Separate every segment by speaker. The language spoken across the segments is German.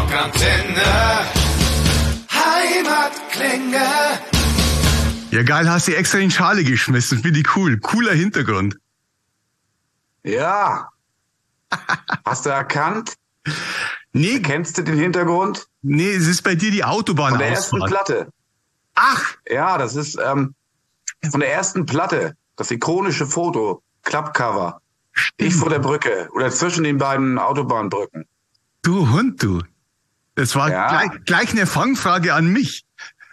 Speaker 1: Rockantenne. Heimatklänge.
Speaker 2: Ja, geil, hast du extra in Schale geschmissen. Finde ich cool. Cooler Hintergrund.
Speaker 3: Ja. Hast du erkannt?
Speaker 2: Nee.
Speaker 3: Kennst du den Hintergrund?
Speaker 2: Nee, es ist bei dir die Autobahn
Speaker 3: von der ersten Platte.
Speaker 2: Ach!
Speaker 3: Ja, das ist von der ersten Platte. Das ikonische Foto. Klappcover. Ich vor der Brücke oder zwischen den beiden Autobahnbrücken.
Speaker 2: Du Hund, du. Das war gleich eine Fangfrage an mich.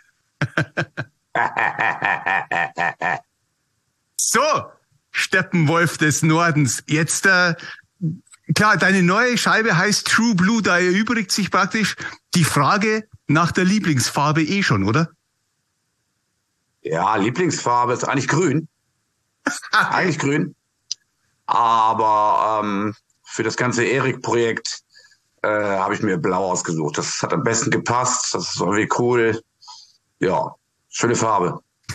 Speaker 2: So, Steppenwolf des Nordens. Jetzt, klar, deine neue Scheibe heißt True Blue, da erübrigt sich praktisch die Frage nach der Lieblingsfarbe schon, oder?
Speaker 3: Ja, Lieblingsfarbe ist eigentlich grün. Eigentlich grün. Aber für das ganze Erik-Projekt habe ich mir blau ausgesucht. Das hat am besten gepasst. Das ist irgendwie cool. Ja, schöne Farbe.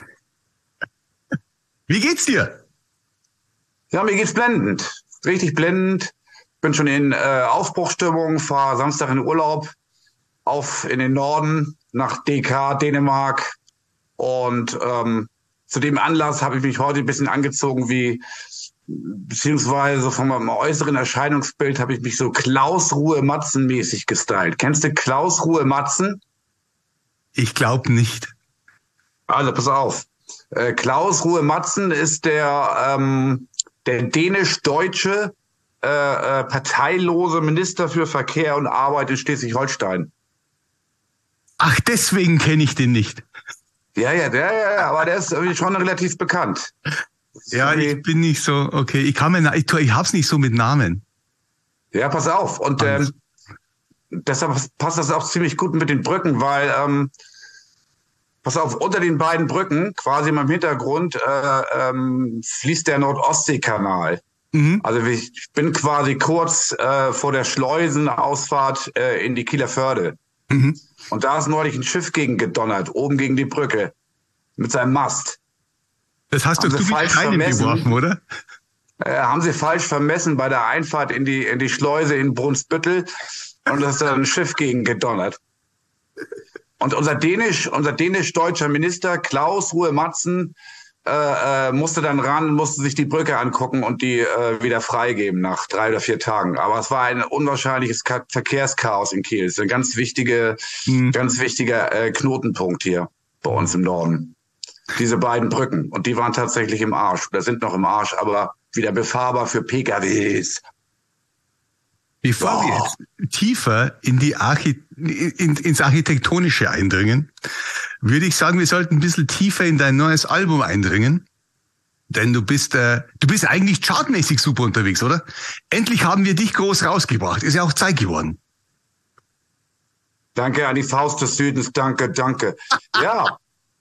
Speaker 2: Wie geht's dir?
Speaker 3: Ja, mir geht's blendend. Richtig blendend. Bin schon in Aufbruchsstimmung, fahre Samstag in Urlaub in den Norden nach DK, Dänemark. Und zu dem Anlass habe ich mich heute ein bisschen angezogen beziehungsweise von meinem äußeren Erscheinungsbild habe ich mich so Klaus-Ruhe Matzen-mäßig gestylt. Kennst du Klaus-Ruhe Matzen? Ich glaube nicht. Also pass auf. Klaus-Ruhe Matzen ist der dänisch-deutsche parteilose Minister für Verkehr und Arbeit in Schleswig-Holstein.
Speaker 2: Ach, deswegen kenne ich den nicht.
Speaker 3: Ja, aber der ist irgendwie schon relativ bekannt.
Speaker 2: Ja, ich bin nicht so, okay, ich hab's nicht so mit Namen. Ja, pass auf. Und deshalb passt das auch ziemlich gut mit den Brücken, weil, pass auf, unter den beiden Brücken, quasi im Hintergrund, fließt der Nord-Ostsee-Kanal. Mhm. Also ich bin quasi kurz vor der Schleusenausfahrt in die Kieler Förde. Mhm. Und da ist neulich ein Schiff gegen gedonnert, oben gegen die Brücke, mit seinem Mast. Das hast du falsch geworfen, oder? Haben sie falsch vermessen bei der Einfahrt in die Schleuse in Brunsbüttel und da ist dann ein Schiff gegen gedonnert. Und unser dänisch-deutscher Minister Klaus-Ruhe Matzen musste dann musste sich die Brücke angucken und die wieder freigeben nach 3 oder 4 Tagen. Aber es war ein unwahrscheinliches Verkehrschaos in Kiel. Das ist ein ganz wichtiger Knotenpunkt hier bei uns im Norden. Diese beiden Brücken. Und die waren tatsächlich im Arsch. Oder sind noch im Arsch, aber wieder befahrbar für PKWs. Bevor wir jetzt tiefer in ins Architektonische eindringen, würde ich sagen, wir sollten ein bisschen tiefer in dein neues Album eindringen. Denn du bist eigentlich chartmäßig super unterwegs, oder? Endlich haben wir dich groß rausgebracht. Ist ja auch Zeit geworden. Danke an die Faust des Südens. Danke. Ja,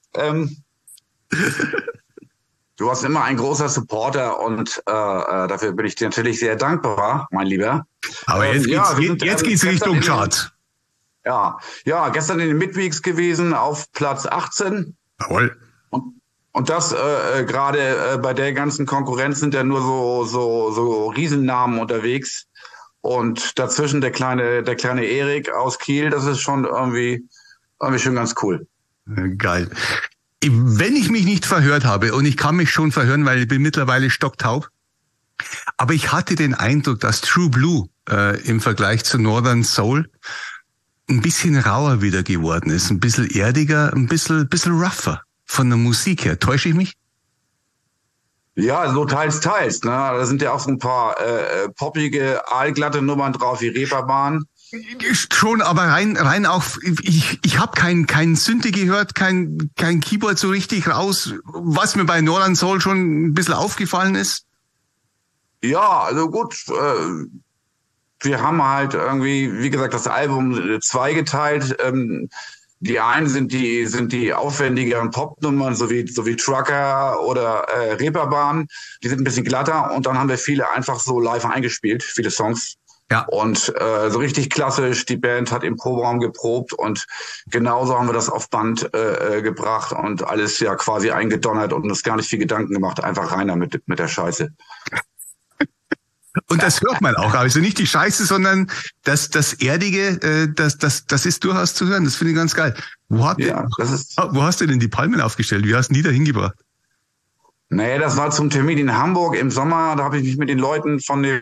Speaker 2: du warst immer ein großer Supporter und dafür bin ich dir natürlich sehr dankbar, mein Lieber. Aber jetzt geht's Richtung Charts. Ja, gestern in den Midweeks gewesen auf Platz 18. Jawohl. Und das gerade bei der ganzen Konkurrenz sind ja nur so Riesennamen unterwegs. Und dazwischen der kleine Erik aus Kiel, das ist schon irgendwie schon ganz cool. Geil. Wenn ich mich nicht verhört habe, und ich kann mich schon verhören, weil ich bin mittlerweile stocktaub, aber ich hatte den Eindruck, dass True Blue im Vergleich zu Northern Soul ein bisschen rauer wieder geworden ist, ein bisschen erdiger, ein bisschen rougher von der Musik her. Täusche ich mich? Ja, so teils. Ne? Da sind ja auch so ein paar poppige, aalglatte Nummern drauf, wie Reeperbahn. Schon, aber rein auch, ich habe kein Synthi gehört, kein Keyboard so richtig raus, was mir bei Northern Soul schon ein bisschen aufgefallen ist. Ja, also gut, wir haben halt irgendwie, wie gesagt, das Album zweigeteilt. Die einen sind die aufwendigeren Popnummern, so wie Trucker oder Reeperbahn, die sind ein bisschen glatter und dann haben wir viele einfach so live eingespielt, viele Songs. Ja. Und so richtig klassisch, die Band hat im Proberaum geprobt und genauso haben wir das auf Band gebracht und alles ja quasi eingedonnert und uns gar nicht viel Gedanken gemacht, einfach rein damit mit der Scheiße.
Speaker 1: Und das hört man auch. Also nicht die Scheiße, sondern das Erdige, das ist durchaus zu hören. Das finde ich ganz geil. Wo hast du denn die Palmen aufgestellt? Wie hast du die da hingebracht?
Speaker 3: Nee, das war zum Termin in Hamburg im Sommer. Da habe ich mich mit den Leuten von der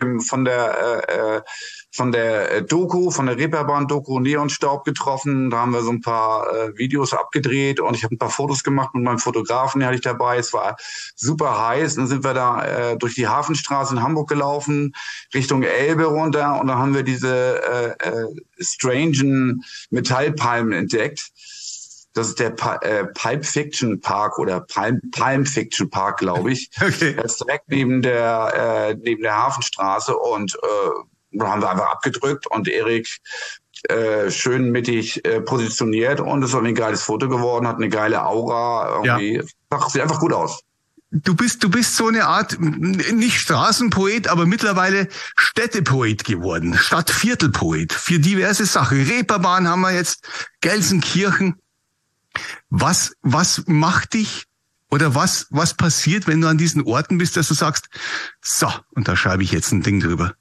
Speaker 3: Doku, von der Reeperbahn-Doku Neonstaub getroffen. Da haben wir so ein paar Videos abgedreht und ich habe ein paar Fotos gemacht mit meinem Fotografen, den hatte ich dabei. Es war super heiß. Dann sind wir da durch die Hafenstraße in Hamburg gelaufen, Richtung Elbe runter und dann haben wir diese strangen Metallpalmen entdeckt. Das ist der Pulp Fiction Park oder Palm Fiction Park, glaube ich. Okay. Er ist direkt neben der Hafenstraße und da haben wir einfach abgedrückt und Erik schön mittig positioniert und es ist ein geiles Foto geworden, hat eine geile Aura, irgendwie sieht einfach gut aus.
Speaker 1: Du bist so eine Art, nicht Straßenpoet, aber mittlerweile Städtepoet geworden, Stadtviertelpoet für diverse Sachen. Reeperbahn haben wir jetzt, Gelsenkirchen. Was macht dich oder was passiert, wenn du an diesen Orten bist, dass du sagst, so, und da schreibe ich jetzt ein Ding drüber?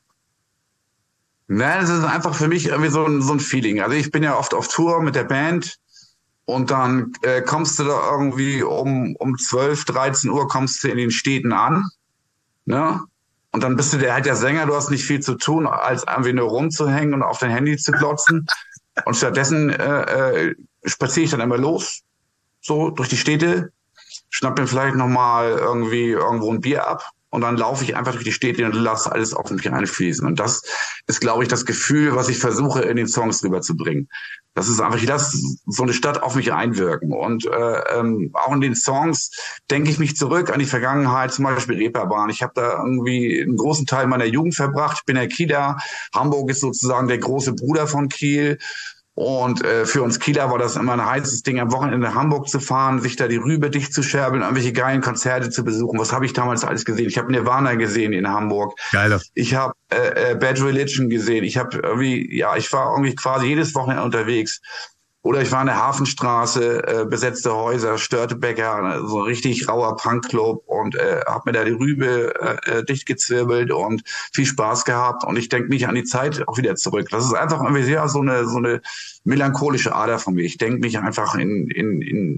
Speaker 3: Nein, das ist einfach für mich irgendwie so ein Feeling. Also ich bin ja oft auf Tour mit der Band und dann kommst du da irgendwie um 12, 13 Uhr kommst du in den Städten an, ne? Und dann bist du der Sänger, du hast nicht viel zu tun, als irgendwie nur rumzuhängen und auf dein Handy zu glotzen. Und stattdessen spaziere ich dann immer los, so durch die Städte, schnapp mir vielleicht nochmal irgendwo ein Bier ab und dann laufe ich einfach durch die Städte und lasse alles auf mich einfließen. Und das ist, glaube ich, das Gefühl, was ich versuche in den Songs rüberzubringen. Das ist einfach, ich lasse so eine Stadt auf mich einwirken. Und auch in den Songs denke ich mich zurück an die Vergangenheit, zum Beispiel Reeperbahn. Ich habe da irgendwie einen großen Teil meiner Jugend verbracht. Ich bin ja Kieler. Hamburg ist sozusagen der große Bruder von Kiel. Und für uns Kieler war das immer ein heißes Ding, am Wochenende nach Hamburg zu fahren, sich da die Rübe dicht zu scherbeln, irgendwelche geilen Konzerte zu besuchen. Was habe ich damals alles gesehen? Ich habe Nirvana gesehen in Hamburg.
Speaker 1: Geil.
Speaker 3: Ich habe Bad Religion gesehen. Ich war irgendwie quasi jedes Wochenende unterwegs. Oder ich war in der Hafenstraße, besetzte Häuser, Störtebecker, so ein richtig rauer Punkclub und habe mir da die Rübe dicht gezwirbelt und viel Spaß gehabt. Und ich denke mich an die Zeit auch wieder zurück. Das ist einfach irgendwie sehr so eine melancholische Ader von mir. Ich denke mich einfach in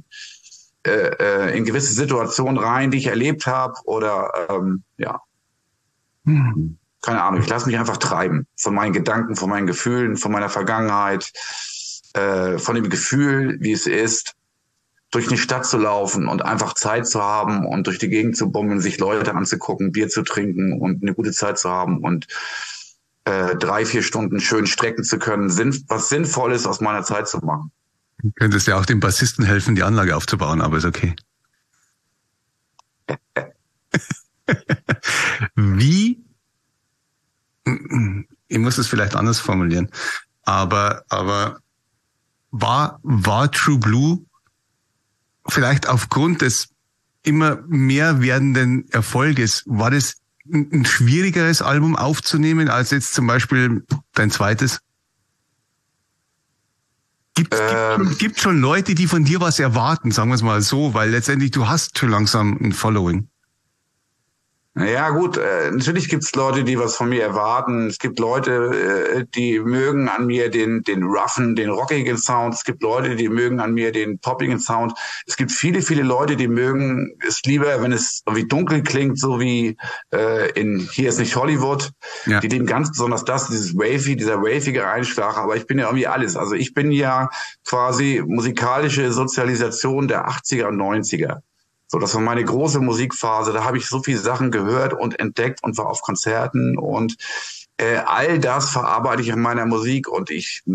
Speaker 3: gewisse Situationen rein, die ich erlebt habe oder keine Ahnung. Ich lasse mich einfach treiben von meinen Gedanken, von meinen Gefühlen, von meiner Vergangenheit. Von dem Gefühl, wie es ist, durch eine Stadt zu laufen und einfach Zeit zu haben und durch die Gegend zu bummeln, sich Leute anzugucken, Bier zu trinken und eine gute Zeit zu haben und 3-4 Stunden schön strecken zu können, was Sinnvolles aus meiner Zeit zu machen.
Speaker 1: Du könntest ja auch dem Bassisten helfen, die Anlage aufzubauen, aber ist okay. Wie, ich muss es vielleicht anders formulieren, aber war True Blue vielleicht aufgrund des immer mehr werdenden Erfolges, war das ein schwierigeres Album aufzunehmen als jetzt zum Beispiel dein zweites? Gibt schon Leute, die von dir was erwarten, sagen wir es mal so, weil letztendlich du hast schon langsam ein Following.
Speaker 3: Ja gut, natürlich gibt's Leute, die was von mir erwarten. Es gibt Leute, die mögen an mir den roughen, den rockigen Sound. Es gibt Leute, die mögen an mir den poppigen Sound. Es gibt viele, viele Leute, die mögen es lieber, wenn es irgendwie dunkel klingt, so wie in Hier ist nicht Hollywood. Ja. Die lieben ganz besonders dieser wavige Einschlag. Aber ich bin ja irgendwie alles. Also ich bin ja quasi musikalische Sozialisation der 80er und 90er. So, das war meine große Musikphase. Da habe ich so viele Sachen gehört und entdeckt und war auf Konzerten und all das verarbeite ich in meiner Musik und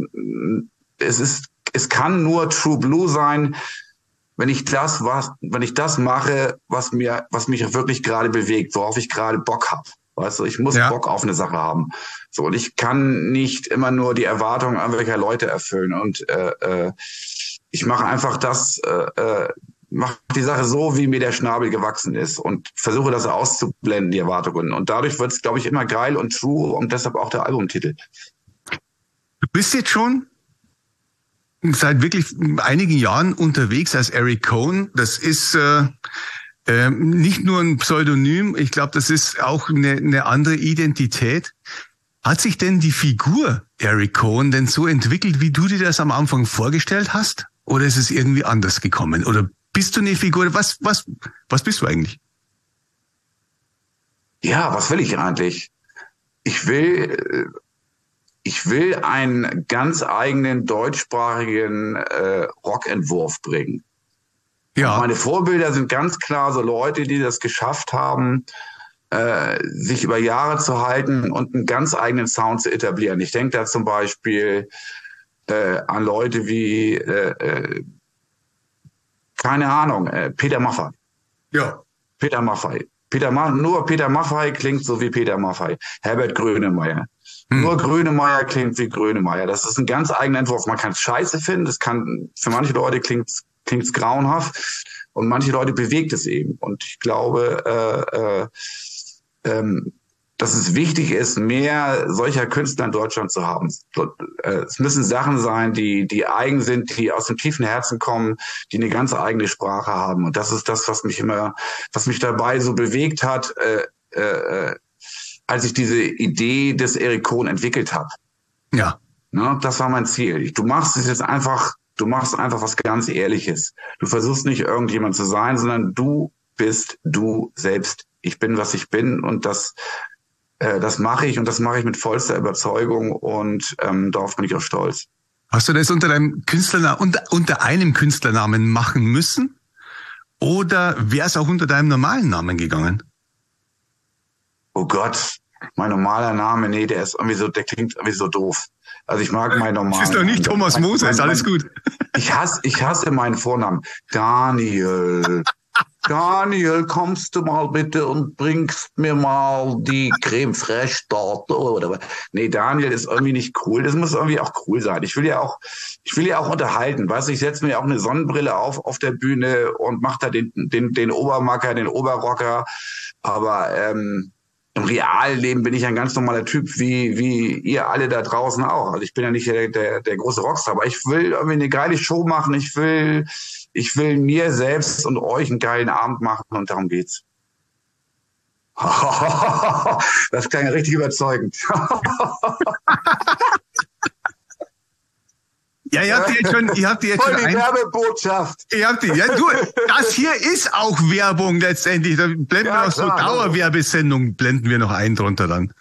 Speaker 3: es kann nur True Blue sein, wenn ich das mache, was mich wirklich gerade bewegt, worauf ich gerade Bock habe. Weißt du, ich muss Bock auf eine Sache haben. So, und ich kann nicht immer nur die Erwartungen irgendwelcher Leute erfüllen und ich mache einfach mache die Sache so, wie mir der Schnabel gewachsen ist und versuche das auszublenden, die Erwartungen. Und dadurch wird es, glaube ich, immer geil und true und deshalb auch der Albumtitel.
Speaker 1: Du bist jetzt schon seit wirklich einigen Jahren unterwegs als Eric Cohn. Das ist Nicht nur ein Pseudonym, ich glaube, das ist auch eine andere Identität. Hat sich denn die Figur Eric Cohen denn so entwickelt, wie du dir das am Anfang vorgestellt hast? Oder ist es irgendwie anders gekommen? Oder bist du eine Figur? Was bist du eigentlich?
Speaker 3: Ja, was will ich eigentlich? Ich will einen ganz eigenen deutschsprachigen Rockentwurf bringen. Ja. Und meine Vorbilder sind ganz klar so Leute, die das geschafft haben, sich über Jahre zu halten und einen ganz eigenen Sound zu etablieren. Ich denke da zum Beispiel an Leute wie, keine Ahnung, Peter Maffay.
Speaker 1: Ja.
Speaker 3: Peter Maffay. Nur Peter Maffay klingt so wie Peter Maffay. Herbert Grönemeyer. Nur Grönemeyer klingt wie Grönemeyer. Das ist ein ganz eigener Entwurf. Man kann es scheiße finden. Für manche Leute klingt's grauenhaft. Und manche Leute bewegt es eben. Und ich glaube, dass es wichtig ist, mehr solcher Künstler in Deutschland zu haben. Es müssen Sachen sein, die eigen sind, die aus dem tiefen Herzen kommen, die eine ganz eigene Sprache haben. Und das ist das, was mich dabei so bewegt hat, als ich diese Idee des Eric Cohen entwickelt habe.
Speaker 1: Ja.
Speaker 3: Ne, das war mein Ziel. Du machst einfach was ganz Ehrliches. Du versuchst nicht irgendjemand zu sein, sondern du bist du selbst. Ich bin, was ich bin, und das mache ich, und das mache ich mit vollster Überzeugung, und darauf bin ich auch stolz.
Speaker 1: Hast du das unter deinem Künstlernamen, unter einem Künstlernamen machen müssen? Oder wäre es auch unter deinem normalen Namen gegangen?
Speaker 3: Oh Gott, mein normaler Name, nee, der klingt irgendwie so doof. Also ich mag meinen normalen Namen.
Speaker 1: Ist doch nicht Thomas Moser, ist alles gut.
Speaker 3: Ich hasse meinen Vornamen. Daniel. Daniel, kommst du mal bitte und bringst mir mal die Creme Fraiche dort, oder? Nee, Daniel ist irgendwie nicht cool. Das muss irgendwie auch cool sein. Ich will ja auch unterhalten. Weißt du, ich setze mir auch eine Sonnenbrille auf der Bühne und mache da den Obermacker, den Oberrocker. Aber im realen Leben bin ich ein ganz normaler Typ, wie ihr alle da draußen auch. Also ich bin ja nicht der große Rockstar, aber ich will irgendwie eine geile Show machen. Ich will mir selbst und euch einen geilen Abend machen, und darum geht's. Das klang ja richtig überzeugend.
Speaker 1: Ja, ihr habt die jetzt
Speaker 3: voll die Werbebotschaft.
Speaker 1: Das hier ist auch Werbung letztendlich. Da blenden wir noch so Dauerwerbesendungen, blenden wir noch ein drunter dann.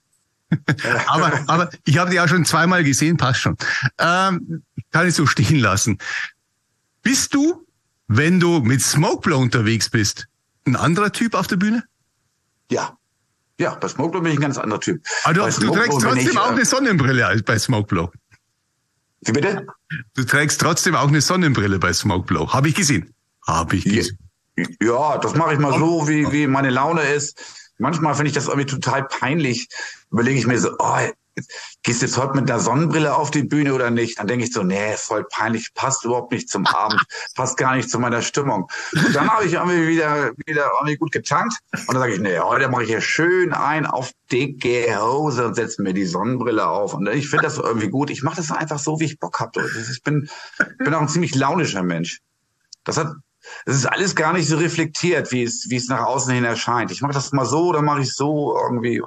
Speaker 1: aber ich habe die auch schon zweimal gesehen, passt schon. Kann ich so stehen lassen. Bist du, wenn du mit Smokeblow unterwegs bist, ein anderer Typ auf der Bühne?
Speaker 3: Ja. Ja, bei Smokeblow bin ich ein ganz anderer Typ.
Speaker 1: Aber du trägst trotzdem auch eine Sonnenbrille als bei Smokeblow.
Speaker 3: Wie bitte?
Speaker 1: Du trägst trotzdem auch eine Sonnenbrille bei Smokeblow. Habe ich gesehen.
Speaker 3: Ja, das mache ich mal so, wie meine Laune ist. Manchmal finde ich das irgendwie total peinlich. Überlege ich mir so, gehst du jetzt heute mit einer Sonnenbrille auf die Bühne oder nicht? Dann denke ich so, nee, voll peinlich, passt überhaupt nicht zum Abend, passt gar nicht zu meiner Stimmung. Und dann habe ich irgendwie wieder irgendwie gut getankt, und dann sage ich, nee, heute mache ich hier schön auf dicke Hose und setze mir die Sonnenbrille auf. Und ich finde das irgendwie gut. Ich mache das einfach so, wie ich Bock habe. Ich bin auch ein ziemlich launischer Mensch. Das ist alles gar nicht so reflektiert, wie es nach außen hin erscheint. Ich mache das mal so, dann mache ich so irgendwie.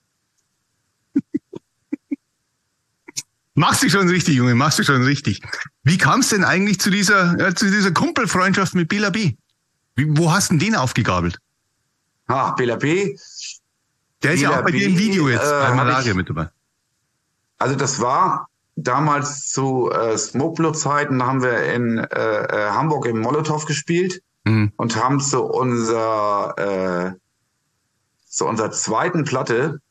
Speaker 1: Machst du schon richtig, Junge, machst du schon richtig. Wie kam es denn eigentlich zu dieser Kumpelfreundschaft mit Bela B? Wo hast du den aufgegabelt?
Speaker 3: Bela B.
Speaker 1: Der ist ja auch bei dir im Video jetzt bei Malaria mit dabei.
Speaker 3: Also das war damals zu Smokeblow-Zeiten, da haben wir in Hamburg im Molotow gespielt und haben zu unserer zweiten Platte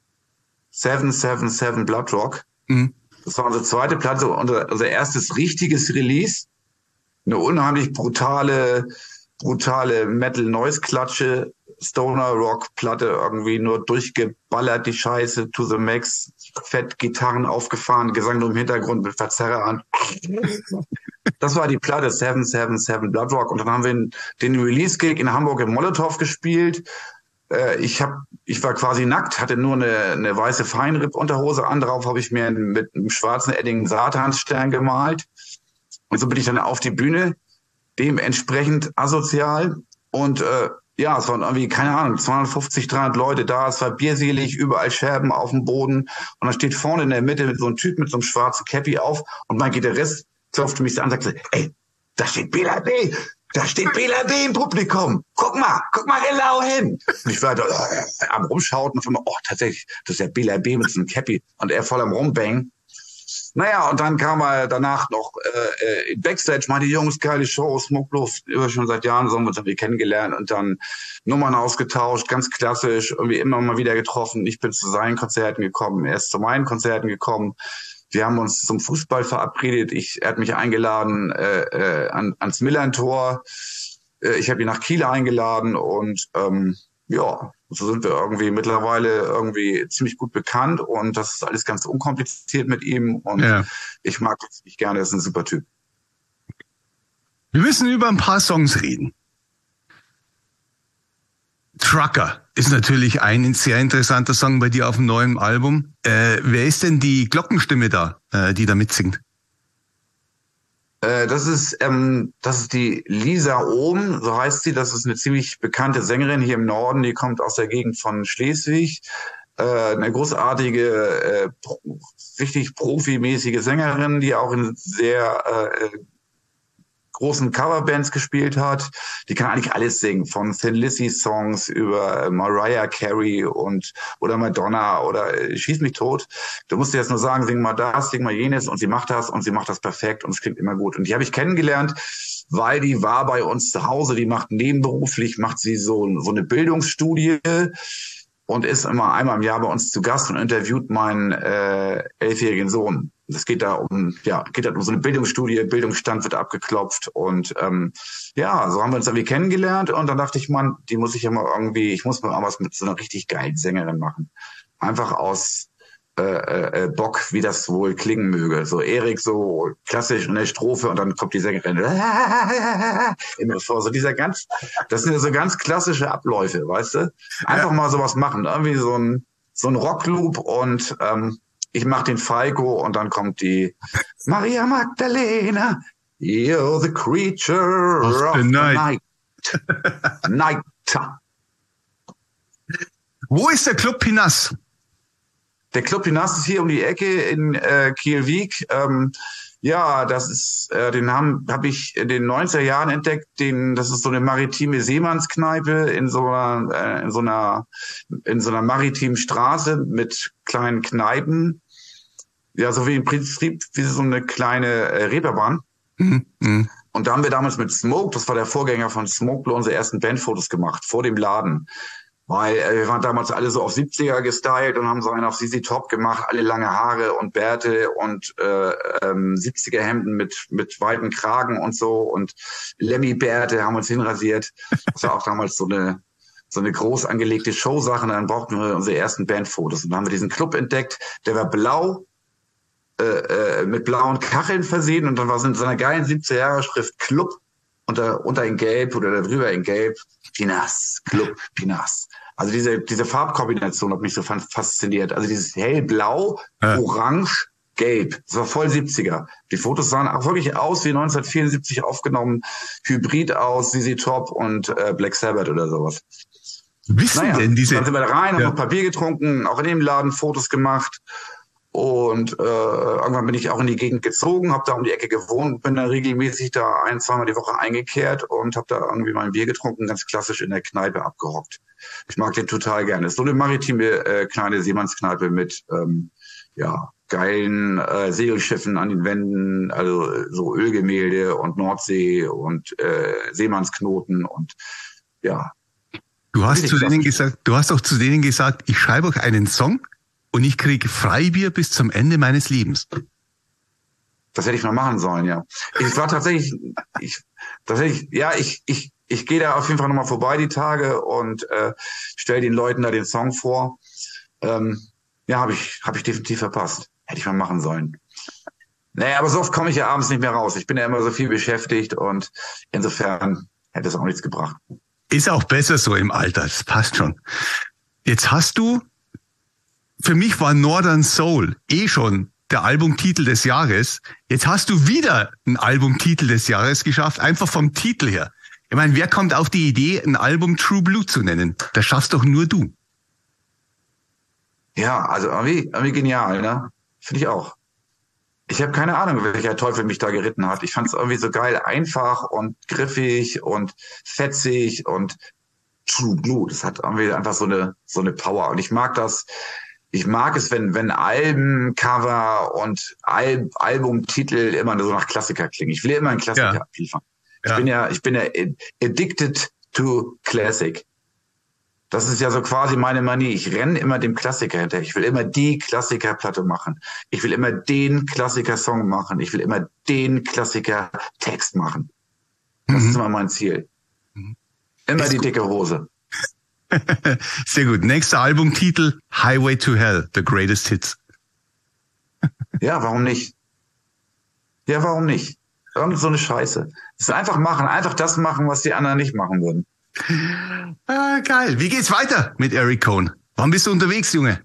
Speaker 3: 777 Blood Rock. Das war unsere zweite Platte, unser erstes richtiges Release. Eine unheimlich brutale Metal-Noise-Klatsche, Stoner-Rock-Platte, irgendwie nur durchgeballert, die Scheiße, to the max, fett Gitarren aufgefahren, Gesang nur im Hintergrund mit Verzerrer an. Das war die Platte 777 Blood Rock. Und dann haben wir den Release-Gig in Hamburg im Molotow gespielt. Ich war quasi nackt, hatte nur eine weiße Feinripp-Unterhose an. Darauf habe ich mir mit einem schwarzen Edding Satansstern gemalt. Und so bin ich dann auf die Bühne, dementsprechend asozial. Und ja, es waren irgendwie, keine Ahnung, 250, 300 Leute da, es war bierselig, überall Scherben auf dem Boden. Und dann steht vorne in der Mitte so ein Typ mit so einem schwarzen Cappy auf und mein Gitarrist klopfte mich so an und sagte, ey, da steht Bela B. Da steht Bela B. im Publikum. Guck mal genau hin. Und ich war da am Rumschauten und oh, tatsächlich, das ist der Bela B. mit so einem Cappy und er voll am Rumbang. Naja, und dann kam er danach noch in Backstage, meinte, Jungs, geile Show, Smokelos, schon seit Jahren, so haben wir uns irgendwie kennengelernt und dann Nummern ausgetauscht, ganz klassisch, irgendwie immer mal wieder getroffen. Ich bin zu seinen Konzerten gekommen, er ist zu meinen Konzerten gekommen. Wir haben uns zum Fußball verabredet. Er hat mich eingeladen ans Millerntor. Ich habe ihn nach Kiel eingeladen und ja, so sind wir irgendwie mittlerweile irgendwie ziemlich gut bekannt und das ist alles ganz unkompliziert mit ihm und ich mag ihn ziemlich gerne, er ist ein super Typ.
Speaker 1: Wir müssen über ein paar Songs reden. Trucker ist natürlich ein sehr interessanter Song bei dir auf dem neuen Album. Wer ist denn die Glockenstimme da, die da mitsingt?
Speaker 3: Das ist die Lisa Ohm, so heißt sie. Das ist eine ziemlich bekannte Sängerin hier im Norden. Die kommt aus der Gegend von Schleswig. Eine großartige, richtig profimäßige Sängerin, die auch in sehr großen Coverbands gespielt hat. Die kann eigentlich alles singen, von Thin Lizzy Songs über Mariah Carey oder Madonna oder Schieß mich tot. Du musst dir jetzt nur sagen, sing mal das, sing mal jenes und sie macht das perfekt und es klingt immer gut. Und die habe ich kennengelernt, weil die war bei uns zu Hause, die macht nebenberuflich, macht sie so eine Bildungsstudie und ist immer einmal im Jahr bei uns zu Gast und interviewt meinen 11-jährigen Sohn. Es geht da um so eine Bildungsstudie, Bildungsstand wird abgeklopft und ja, so haben wir uns irgendwie kennengelernt und dann dachte ich, Mann, ich muss mal was mit so einer richtig geilen Sängerin machen. Einfach aus Bock, wie das wohl klingen möge. So Erik so klassisch in der Strophe und dann kommt die Sängerin immer vor. So das sind ja so ganz klassische Abläufe, weißt du? Einfach mal sowas machen, irgendwie so ein Rockloop und ich mach den Falco und dann kommt die Maria Magdalena, you're the creature of the night. Night.
Speaker 1: Wo ist der Club Pinas?
Speaker 3: Der Club Pinas ist hier um die Ecke in Kielwijk. Ja, das ist, den habe ich in den 90er Jahren entdeckt. Das ist so eine maritime Seemannskneipe in so einer maritimen Straße mit kleinen Kneipen. Ja, so wie im Prinzip wie so eine kleine Reeperbahn. Mhm. Und da haben wir damals mit Smoke, das war der Vorgänger von Smoke, unsere ersten Bandfotos gemacht vor dem Laden. Weil wir waren damals alle so auf 70er gestylt und haben so einen auf ZZ Top gemacht, alle lange Haare und Bärte und 70er Hemden mit weiten Kragen und so und Lemmy-Bärte haben uns hinrasiert. Das war auch damals so eine groß angelegte Showsache und dann brauchten wir unsere ersten Bandfotos. Und dann haben wir diesen Club entdeckt, der war blau, mit blauen Kacheln versehen und dann war es in so einer geilen 70er-Jahre-Schrift Club unter in Gelb oder darüber in Gelb Pinas, Club Pinas. Also diese Farbkombination hat mich so fasziniert. Also dieses hellblau, orange, gelb. Das war voll 70er. Die Fotos sahen auch wirklich aus wie 1974 aufgenommen, Hybrid aus ZZ Top und Black Sabbath oder sowas.
Speaker 1: Wissen denn diese?
Speaker 3: Dann sind wir da rein, haben noch ein paar Bier getrunken, auch in dem Laden Fotos gemacht. Und irgendwann bin ich auch in die Gegend gezogen, habe da um die Ecke gewohnt, bin dann regelmäßig da 1-2 Mal die Woche eingekehrt und habe da irgendwie mein Bier getrunken, ganz klassisch in der Kneipe abgehockt. Ich mag den total gerne. Es ist so eine maritime kleine Seemannskneipe mit geilen Segelschiffen an den Wänden, also so Ölgemälde und Nordsee und Seemannsknoten und ja.
Speaker 1: Du hast auch zu denen gesagt, ich schreibe euch einen Song und ich kriege Freibier bis zum Ende meines Lebens.
Speaker 3: Das hätte ich mal machen sollen, ja. Ich war tatsächlich, ich gehe da auf jeden Fall nochmal vorbei die Tage und stelle den Leuten da den Song vor. Habe ich definitiv verpasst. Hätte ich mal machen sollen. Naja, aber so oft komme ich ja abends nicht mehr raus. Ich bin ja immer so viel beschäftigt und insofern hätte es auch nichts gebracht.
Speaker 1: Ist auch besser so im Alter, das passt schon. Jetzt hast du, für mich war Northern Soul schon der Albumtitel des Jahres. Jetzt hast du wieder einen Albumtitel des Jahres geschafft, einfach vom Titel her. Ich meine, wer kommt auf die Idee, ein Album True Blue zu nennen? Das schaffst doch nur du.
Speaker 3: Ja, also irgendwie genial, ne? Finde ich auch. Ich habe keine Ahnung, welcher Teufel mich da geritten hat. Ich fand es irgendwie so geil, einfach und griffig und fetzig und True Blue. Das hat irgendwie einfach so eine Power. Und ich mag das. Ich mag es, wenn Albencover und Albumtitel immer so nach Klassiker klingen. Ich will immer einen Klassiker abliefern. Ja. Ich bin ja addicted to Classic. Das ist ja so quasi meine Manie. Ich renne immer dem Klassiker hinterher. Ich will immer die Klassikerplatte machen. Ich will immer den Klassiker-Song machen. Ich will immer den Klassiker-Text machen. Das ist immer mein Ziel. Immer ist die dicke Hose.
Speaker 1: Sehr gut. Nächster Albumtitel, Highway to Hell, The Greatest Hits.
Speaker 3: Ja, warum nicht? Ja, warum nicht? Irgend so eine Scheiße. Das ist einfach machen. Einfach das machen, was die anderen nicht machen würden.
Speaker 1: Geil. Wie geht's weiter mit Eric Cohn? Wann bist du unterwegs, Junge?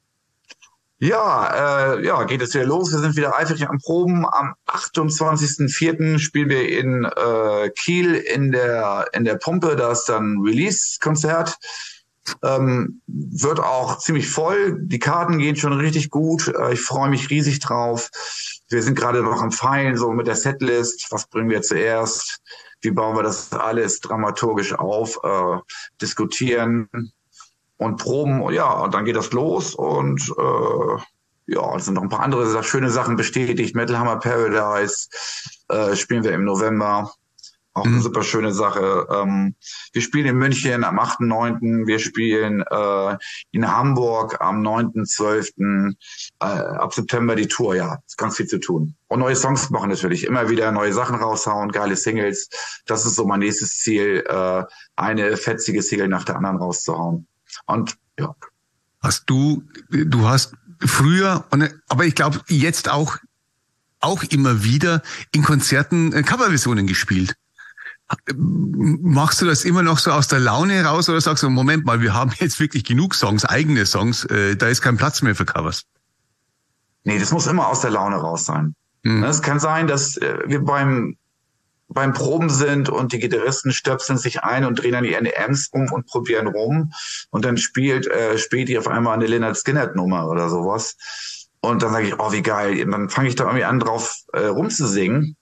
Speaker 3: Ja, geht es wieder los. Wir sind wieder eifrig am Proben. Am 28.04. spielen wir in Kiel in der Pumpe. Da ist dann Release-Konzert. Wird auch ziemlich voll. Die Karten gehen schon richtig gut. Ich freue mich riesig drauf. Wir sind gerade noch am Feilen, so mit der Setlist. Was bringen wir zuerst? Wie bauen wir das alles dramaturgisch auf? Diskutieren und proben. Ja, und dann geht das los. Und es sind noch ein paar andere schöne Sachen bestätigt. Metal Hammer Paradise spielen wir im November. Auch eine super schöne Sache. Wir spielen in München am 8.9. Wir spielen in Hamburg am 9.12. Ab September die Tour. Ja, ist ganz viel zu tun. Und neue Songs machen natürlich. Immer wieder neue Sachen raushauen, geile Singles. Das ist so mein nächstes Ziel, eine fetzige Single nach der anderen rauszuhauen. Und ja.
Speaker 1: Du hast früher, aber ich glaube jetzt auch immer wieder in Konzerten Coverversionen gespielt. Machst du das immer noch so aus der Laune raus oder sagst du, Moment mal, wir haben jetzt wirklich genug Songs, eigene Songs, da ist kein Platz mehr für Covers?
Speaker 3: Nee, das muss immer aus der Laune raus sein. Es kann sein, dass wir beim Proben sind und die Gitarristen stöpseln sich ein und drehen dann die Amps um und probieren rum und dann spielt die auf einmal eine Lynyrd Skynyrd Nummer oder sowas und dann sage ich, oh wie geil, und dann fange ich da irgendwie an drauf rumzusingen.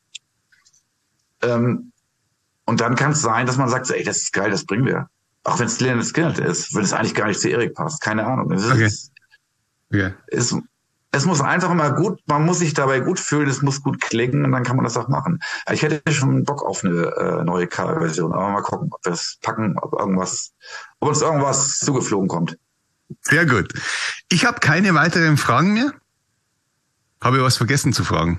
Speaker 3: Und dann kann es sein, dass man sagt, ey, das ist geil, das bringen wir. Auch wenn es Lynyrd Skynyrd ist, wenn es eigentlich gar nicht zu Erik passt. Keine Ahnung. Es muss einfach immer man muss sich dabei gut fühlen, es muss gut klingen und dann kann man das auch machen. Ich hätte schon Bock auf eine neue Coverversion, aber mal gucken, ob wir es packen, ob uns irgendwas zugeflogen kommt.
Speaker 1: Sehr gut. Ich habe keine weiteren Fragen mehr. Habe ich was vergessen zu fragen?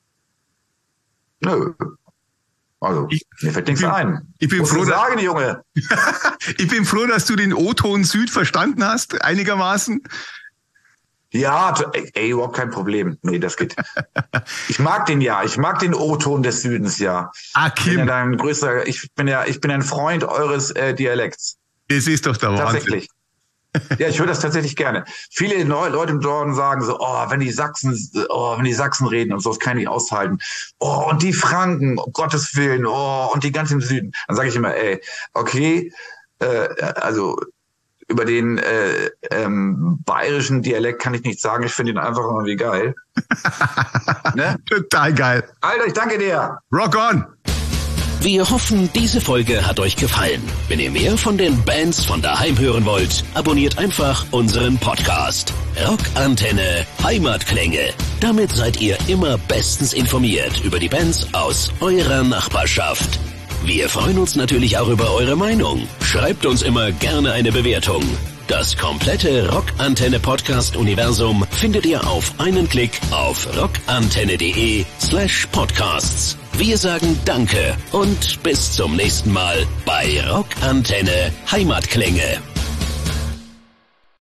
Speaker 3: Nö. Also, mir fällt nichts ein.
Speaker 1: Ich bin froh,
Speaker 3: Junge.
Speaker 1: Ich bin froh, dass du den O-Ton Süd verstanden hast, einigermaßen.
Speaker 3: Ja, überhaupt kein Problem. Nee, das geht. Ich mag den O-Ton des Südens, ja.
Speaker 1: Kim.
Speaker 3: Ich bin ein Freund eures Dialekts.
Speaker 1: Das ist doch der Wahnsinn.
Speaker 3: Tatsächlich. Ja, ich höre das tatsächlich gerne. Viele Leute im Norden sagen so, wenn die Sachsen reden und so, das kann ich nicht aushalten. Oh, und die Franken, um Gottes Willen, und die ganz im Süden. Dann sage ich immer, okay, also über den bayerischen Dialekt kann ich nichts sagen. Ich finde ihn einfach irgendwie geil.
Speaker 1: Ne? Total geil.
Speaker 3: Alter, ich danke dir.
Speaker 1: Rock on!
Speaker 4: Wir hoffen, diese Folge hat euch gefallen. Wenn ihr mehr von den Bands von daheim hören wollt, abonniert einfach unseren Podcast. Rockantenne Heimatklänge. Damit seid ihr immer bestens informiert über die Bands aus eurer Nachbarschaft. Wir freuen uns natürlich auch über eure Meinung. Schreibt uns immer gerne eine Bewertung. Das komplette Rockantenne-Podcast-Universum findet ihr auf einen Klick auf rockantenne.de/podcasts. Wir sagen Danke und bis zum nächsten Mal bei Rockantenne Heimatklänge.